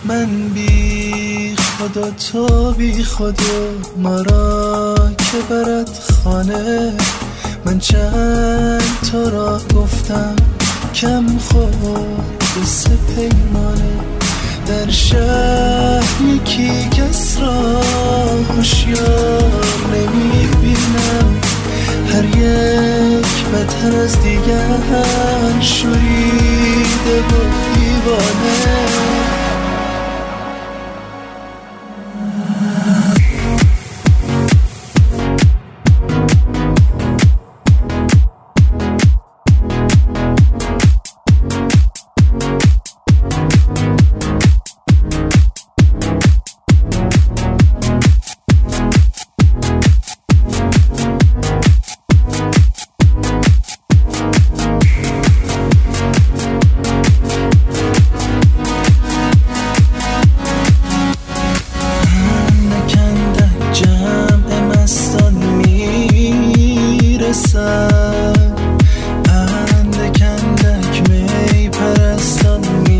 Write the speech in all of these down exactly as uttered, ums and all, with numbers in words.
من بی خدا تو بی خدا، ما را که برد خانه. من چند تا را گفتم کم خود قصه پیمانه. در شهر یکی کس را هوشیار نمی بینم، هر یک بهتر از دیگر شوریده و دیوانه. اندک اندک می پرستان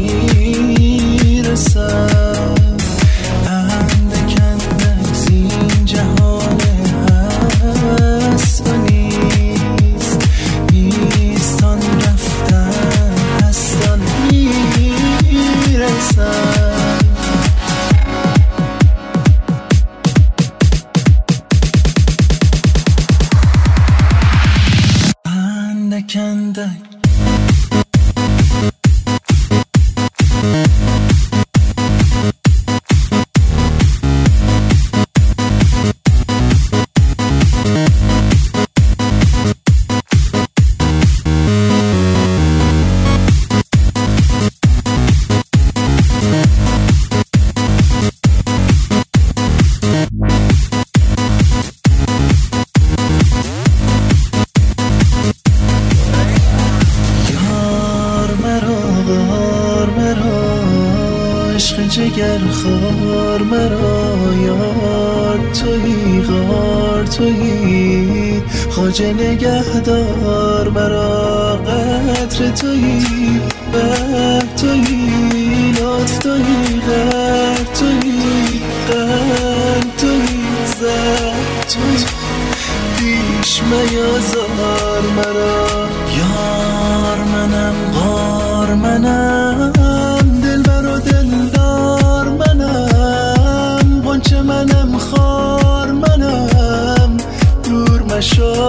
میرسد، اندک اندک زین جهان هست و نیست، نیستان رفتن هستان میرسد. اندک اندک جگر خار مرا، یار تویی غار تویی، خواجه نگهدار مرا. قدر تویی بر تویی، لطف تویی غر تویی، قند تویی زر تویی، پیش میازار مرا. یار منم غار منم، دلبر و دلدار منم، غنچه منم خار منم، دور مشو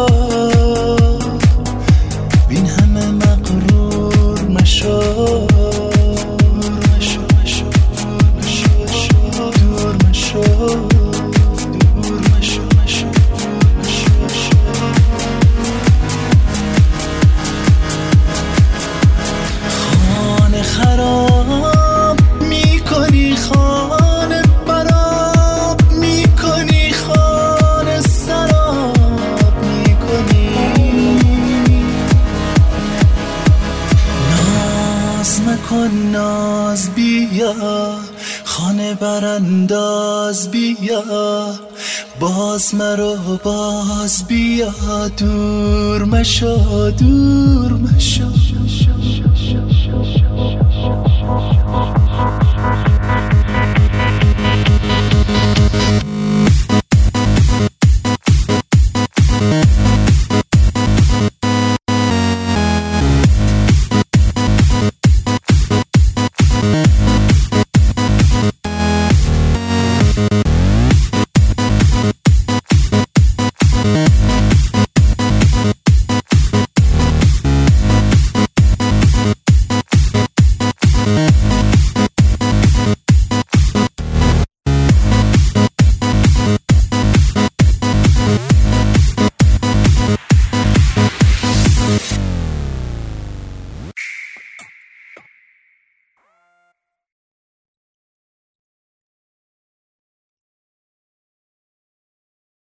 بین همه مغرور مشو، دور مشو مشو مشو دور مشو، دور مشو مشو مشو. خانه خراب میکنی، خانه براب میکنی، خانه سراب میکنی. ناز مکن ناز بیا، خانه برانداز بیا، باز مرو باز بیا، دور مشو دور مشو.